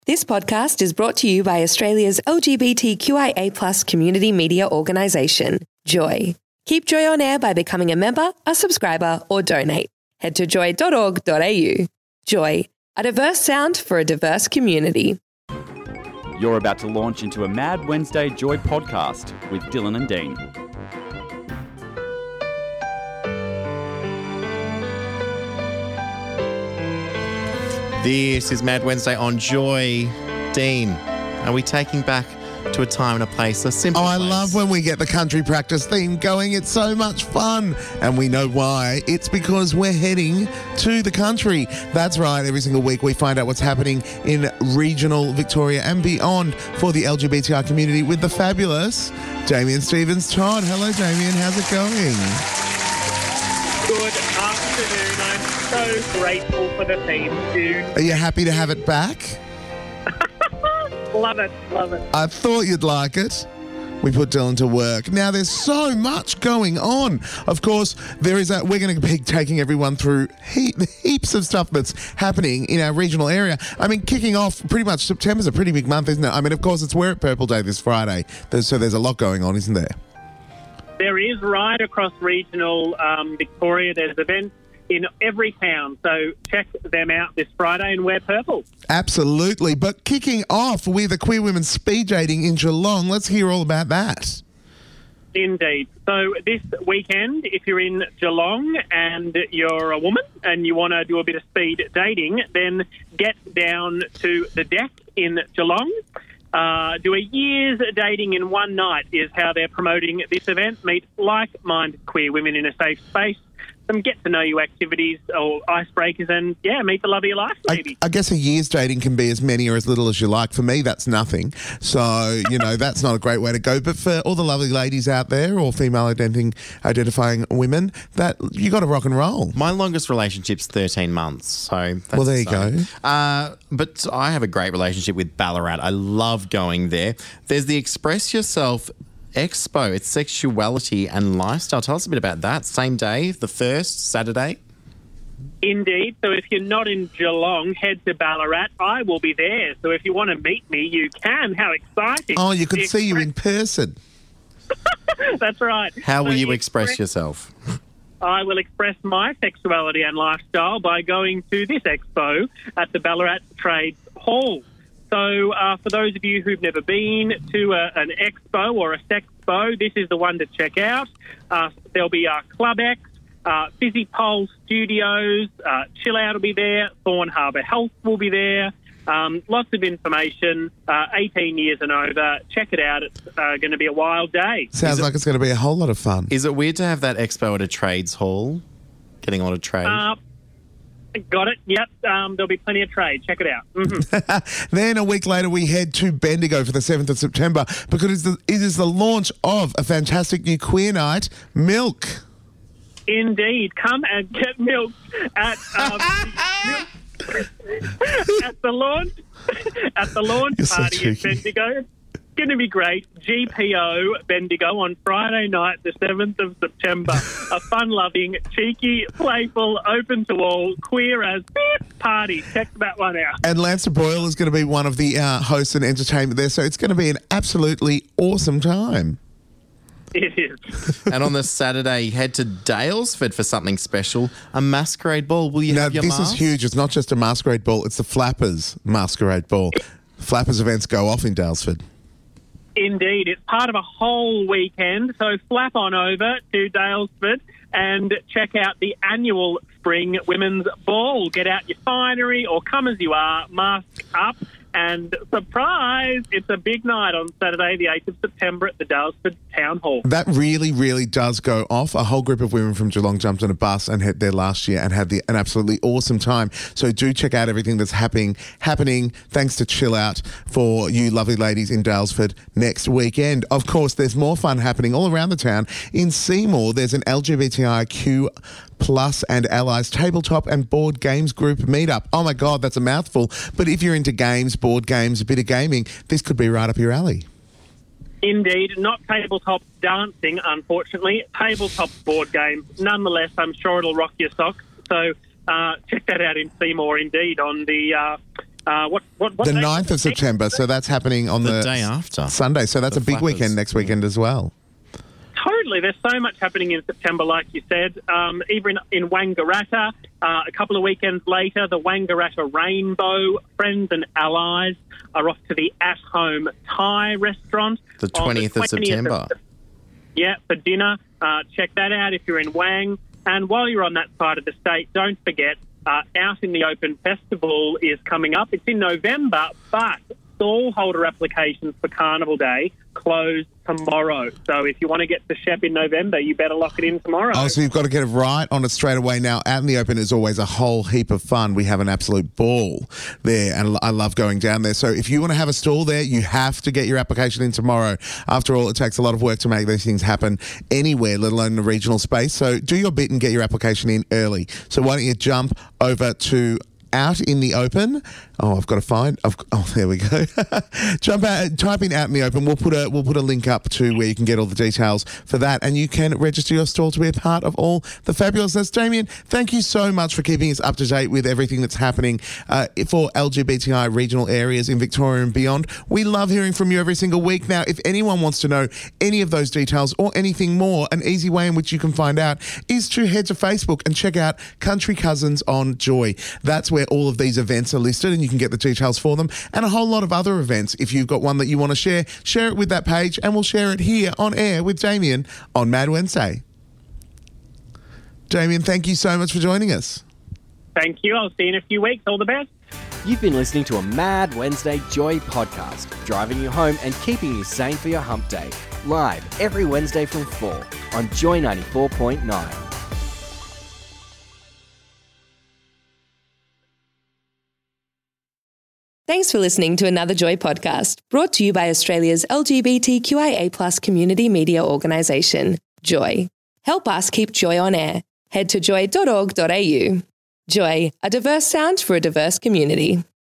This podcast is brought to you by Australia's LGBTQIA+ community media organisation, Joy. Keep Joy on air by becoming a member, a subscriber, or donate. Head to joy.org.au. Joy, a diverse sound for a diverse community. You're about to launch into a Mad Wednesday Joy podcast with Dylan and Dean. This is Mad Wednesday on Joy. Dean, are we taking back to a time and a place, a simple I place? love when we get the country practice theme going. It's so much fun. And we know why. It's because we're heading to the country. That's right. Every single week we find out what's happening in regional Victoria and beyond for the LGBTI community with the fabulous Damien Stevens-Todd. Hello, Damien. How's it going? Good afternoon. I'm so grateful for the theme tune. Are you happy to have it back? Love it. I thought you'd like it. We put Dylan to work. Now, there's so much going on. Of course, we're going to be taking everyone through heaps of stuff that's happening in our regional area. I mean, kicking off pretty much September's a pretty big month, isn't it? I mean, of course, it's Wear It Purple Day this Friday. So there's a lot going on, isn't there? There is right across regional Victoria. There's events in every town. So check them out this Friday and wear purple. Absolutely. But kicking off with a queer women's speed dating in Geelong, let's hear all about that. Indeed. So this weekend, if you're in Geelong and you're a woman and you want to do a bit of speed dating, then get down to the Deck in Geelong. Do a year's dating in one night is how they're promoting this event. Meet like-minded queer women in a safe space. Some get-to-know-you activities or icebreakers and, meet the love of your life, maybe. I guess a year's dating can be as many or as little as you like. For me, that's nothing. So, that's not a great way to go. But for all the lovely ladies out there or female identifying women, that you got to rock and roll. My longest relationship's 13 months. So that's well, there you go. But I have a great relationship with Ballarat. I love going there. There's the Express Yourself Expo. It's sexuality and lifestyle. Tell us a bit about that. Same day, the 1st, Saturday. Indeed. So if you're not in Geelong, head to Ballarat. I will be there. So if you want to meet me, you can. How exciting. Oh, you could see you in person. That's right. How will you express yourself? I will express my sexuality and lifestyle by going to this expo at the Ballarat Trades Hall. So for those of you who've never been to an expo or a sexpo, this is the one to check out. There'll be Club X, Fizzy Pole Studios, Chill Out will be there, Thorn Harbour Health will be there. Lots of information, 18 years and over. Check it out. It's going to be a wild day. Sounds like it's going to be a whole lot of fun. Is it weird to have that expo at a trades hall? Getting a lot of trade? Got it. Yep. There'll be plenty of trade. Check it out. Mm-hmm. Then a week later, we head to Bendigo for the 7th of September because it is the launch of a fantastic new queer night, Milk. Indeed. Come and get milk at at the launch You're so party in cheeky. Bendigo. Going to be great. GPO Bendigo on Friday night, the 7th of September. A fun-loving, cheeky, playful, open to all, queer as party. Check that one out. And Lance Boyle is going to be one of the hosts and entertainment there, so it's going to be an absolutely awesome time. It is. And on the Saturday, head to Dalesford for something special, a masquerade ball. Will you Now, have your this mask? is huge. It's not just a masquerade ball, it's the Flappers masquerade ball. Flappers events go off in Dalesford. Indeed. It's part of a whole weekend, so flap on over to Dalesford and check out the annual Spring Women's Ball. Get out your finery or come as you are, mask up. And surprise, it's a big night on Saturday, the 8th of September at the Dalesford Town Hall. That really, really does go off. A whole group of women from Geelong jumped on a bus and head there last year and had an absolutely awesome time. So do check out everything that's happening thanks to Chill Out for you lovely ladies in Dalesford next weekend. Of course, there's more fun happening all around the town. In Seymour, there's an LGBTIQ Plus and Allies tabletop and board games group meetup. Oh my God, that's a mouthful. But if you're into games, board games, a bit of gaming, this could be right up your alley. Indeed, not tabletop dancing, unfortunately. Tabletop board games. Nonetheless, I'm sure it'll rock your socks. So check that out in Seymour, indeed, on the What The day 9th is of it? September, so that's happening on The day after. Sunday. So that's The a big Flappers. weekend next weekend as well. Totally. There's so much happening in September, like you said. Even in Wangaratta, a couple of weekends later, the Wangaratta Rainbow Friends and Allies are off to the At-Home Thai restaurant. The on 20th of September. Yeah, for dinner. Check that out if you're in Wang. And while you're on that side of the state, don't forget, Out in the Open Festival is coming up. It's in November, but stallholder applications for Carnival Day close tomorrow. So if you want to get to Shep in November, you better lock it in tomorrow. Oh, so you've got to get it right on it straight away now. Out in the Open is always a whole heap of fun. We have an absolute ball there, and I love going down there. So if you want to have a stall there, you have to get your application in tomorrow. After all, it takes a lot of work to make these things happen anywhere, let alone the regional space. So do your bit and get your application in early. So why don't you jump over to Out in the Open. Oh, I've got to find. There we go. Jump out, type in Out in the Open. We'll put a link up to where you can get all the details for that, and you can register your stall to be a part of all the fabulousness. Damien, thank you so much for keeping us up to date with everything that's happening for LGBTI regional areas in Victoria and beyond. We love hearing from you every single week. Now, if anyone wants to know any of those details or anything more, an easy way in which you can find out is to head to Facebook and check out Country Cousins on Joy. That's where all of these events are listed, and you can get the details for them, and a whole lot of other events. If you've got one that you want to share it with that page, and we'll share it here on air with Damien on Mad Wednesday. Damien, thank you so much for joining us. Thank you. I'll see you in a few weeks. All the best. You've been listening to a Mad Wednesday Joy podcast, driving you home and keeping you sane for your hump day. Live every Wednesday from 4 on Joy 94.9. Thanks for listening to another Joy podcast, brought to you by Australia's LGBTQIA+ community media organisation, Joy. Help us keep Joy on air. Head to joy.org.au. Joy, a diverse sound for a diverse community.